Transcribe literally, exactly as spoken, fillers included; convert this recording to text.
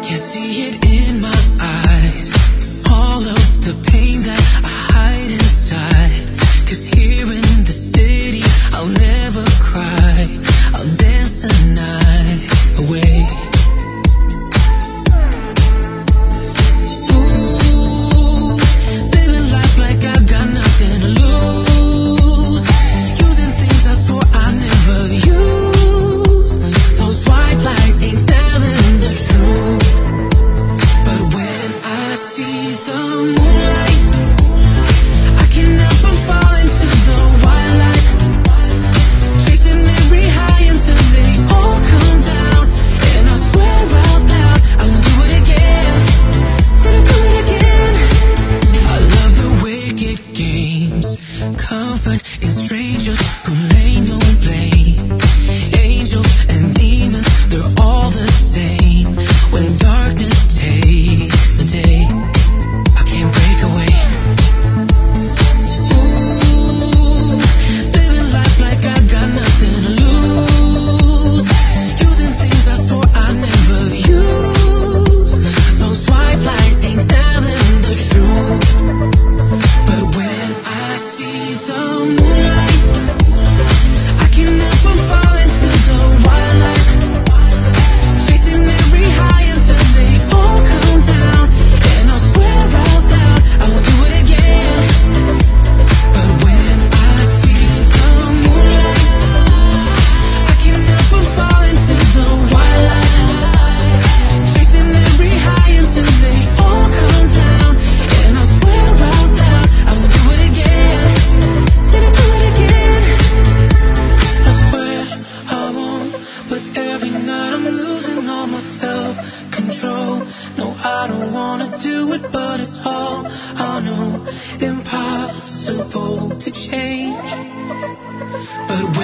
Can see it in my eyes, all of the pain that I hide inside. 'Cause here in the city, I'll never cry, I'll dance the night away. Ooh, living life like I got nothing to lose, using things I swore I never use. Those white lies ain't telling the truth. But when I see the moonlight, I can't help but fall into the white light, chasing every high until they all come down. And I swear out loud, I won't do it again, till I do it again. I love the wicked games, comfort in strangers who lay no blame. Angels and demons, they're all the same. When darkness takes the day, I can't break away. Ooh, living life like I got nothing to lose, using things I swore I never use. Those white lies ain't telling the truth. But when I see the moonlight, I can't help but fall into the white light, chasing every high until they all come down. And I swear out loud, I won't do it again. But when I see the moonlight, I can't help but fall into the white light, chasing every high until they all come down. And I swear out loud, I won't do it again, till I do it again. I swear I won't, but every night I'm losing all my self-control. No, I don't wanna do it, but it's all I know. Impossible to change. But